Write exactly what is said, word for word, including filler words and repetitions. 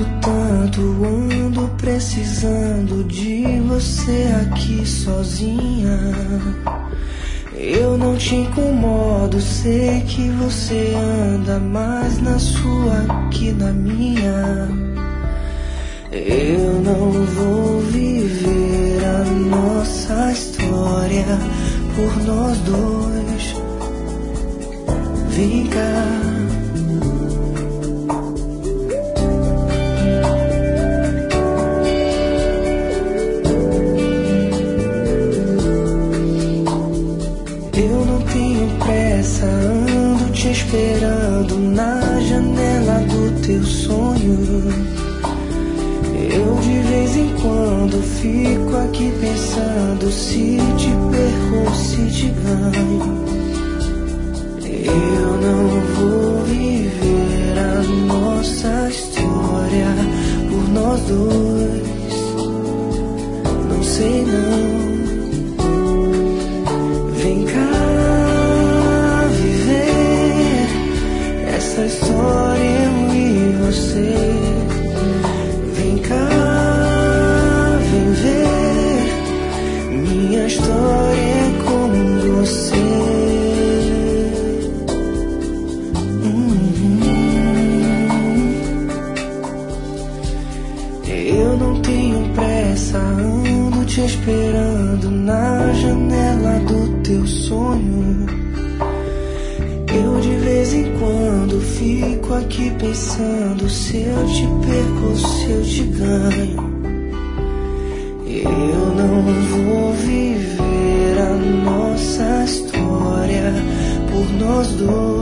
gosto tanto, ando precisando de você aqui sozinha. Eu não te incomodo, sei que você anda mais na sua que na minha. Eu não vou viver a nossa história por nós dois. Vem cá. Eu não tenho pressa, ando te esperando na janela do teu sonho. Eu de vez em quando fico aqui pensando se te perco ou se te ganho. Eu não vou viver a nossa história por nós dois. Não sei não. Vem cá viver essa história, eu e você. Vem cá, vem ver, minha história é com você. Uhum. Eu não tenho pressa, ando te esperando na janela do teu sonho. Eu de vez em quando fico aqui pensando se eu te perco ou se eu te ganho. Eu não vou viver a nossa história por nós dois.